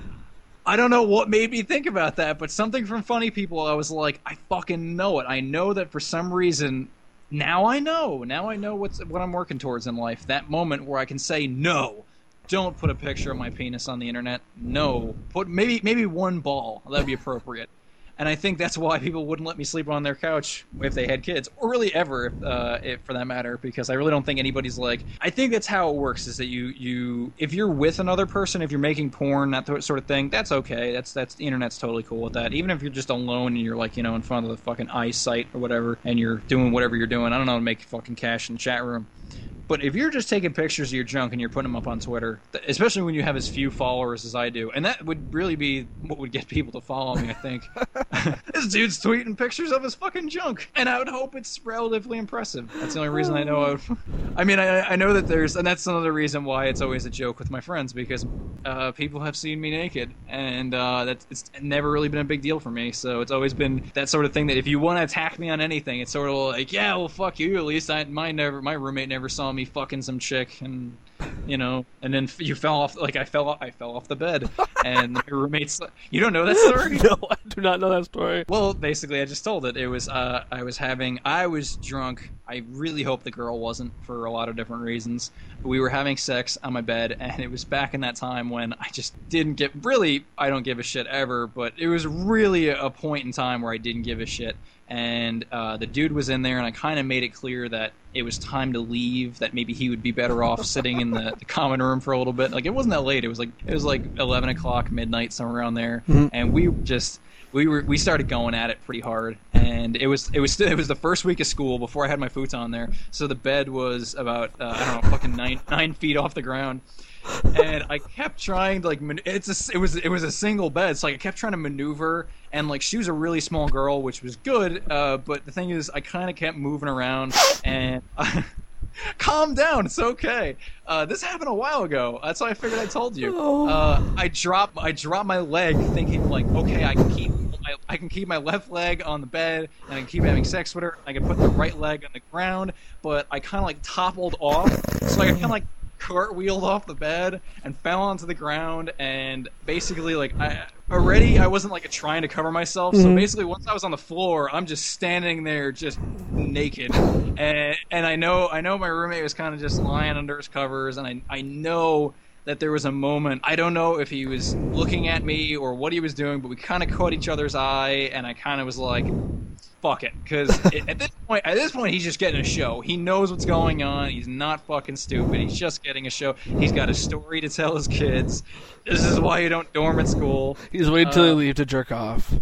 I don't know what made me think about that, but something from Funny People, I was like, I fucking know it. I know that for some reason... Now I know. Now I know what's what I'm working towards in life. That moment where I can say no. Don't put a picture of my penis on the internet. No. Put maybe maybe one ball. That'd be appropriate. And I think that's why people wouldn't let me sleep on their couch if they had kids, or really ever, if, uh, if, for that matter, because I really don't think anybody's like... I think that's how it works, is that you, you if you're with another person, if you're making porn, that sort of thing, that's okay. That's that's the internet's totally cool with that. Even if you're just alone and you're, like, you know, in front of the fucking ice site or whatever, and you're doing whatever you're doing, I don't know, to make fucking cash in the chat room. But if you're just taking pictures of your junk and you're putting them up on Twitter, especially when you have as few followers as I do, and that would really be what would get people to follow me, I think. This dude's tweeting pictures of his fucking junk, and I would hope it's relatively impressive. That's the only reason I know I would... I mean, I, I know that there's... And that's another reason why it's always a joke with my friends, because uh, people have seen me naked, and uh, that's it's never really been a big deal for me, so it's always been that sort of thing that if you want to attack me on anything, it's sort of like, yeah, well, fuck you, at least I, my, never, my roommate never saw me fucking some chick, and you know, and then you fell off, like I fell I fell off the bed, and my roommates... You don't know that story? No, I do not know that story. Well, basically, I just told it. It was, uh, I was having, I was drunk. I really hope the girl wasn't, for a lot of different reasons. We were having sex on my bed, and it was back in that time when I just didn't get, really, I don't give a shit ever, but it was really a point in time where I didn't give a shit. And uh, the dude was in there, and I kind of made it clear that it was time to leave, that maybe he would be better off sitting in the, the common room for a little bit. Like, it wasn't that late. It was like it was like eleven o'clock, midnight, somewhere around there. Mm-hmm. And we just we were we started going at it pretty hard. And it was it was it was the first week of school before I had my futon there. So the bed was about uh, I don't know, fucking nine nine feet off the ground. And I kept trying to, like, man- it's a, it was it was a single bed, so like, I kept trying to maneuver, and like, she was a really small girl, which was good, uh, but the thing is, I kind of kept moving around, and I, calm down, it's okay. Uh, this happened a while ago. That's why I figured I told you. Uh, I dropped I dropped my leg, thinking like, okay, I can keep my, I can keep my left leg on the bed, and I can keep having sex with her. I can put the right leg on the ground, but I kind of like toppled off, so I kind of like cartwheeled off the bed and fell onto the ground, and basically, like, I already I wasn't like trying to cover myself, so basically once I was on the floor, I'm just standing there just naked, and and I know I know my roommate was kind of just lying under his covers, and I I know that there was a moment, I don't know if he was looking at me or what he was doing, but we kind of caught each other's eye, and I kind of was like, fuck it, because at this point, at this point, he's just getting a show. He knows what's going on. He's not fucking stupid. He's just getting a show. He's got a story to tell his kids. This is why you don't dorm at school. He's waiting till uh, they leave to jerk off.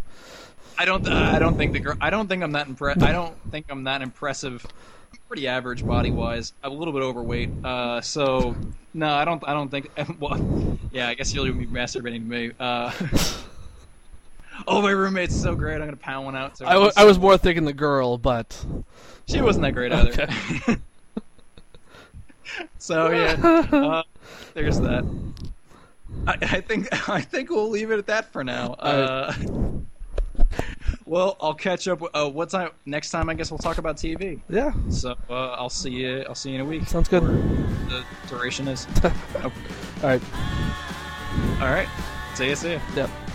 I don't. Uh, I don't think the girl. I don't think I'm that impre- I don't think I'm that impressive. I'm pretty average body wise. I'm a little bit overweight. Uh, so no, I don't. I don't think. Well, yeah, I guess you'll be masturbating to me. Uh, Oh, my roommate's so great. I'm gonna pound one out. So I, w- I was more thinking the girl, but she wasn't that great either. Okay. So yeah, uh, there's that. I, I think I think we'll leave it at that for now. Uh, well, I'll catch up. Uh, what time? Next time, I guess we'll talk about T V. Yeah. So uh, I'll see you. I'll see you in a week. Sounds good. The duration is. Okay. All right. All right. See you. See you. Yep.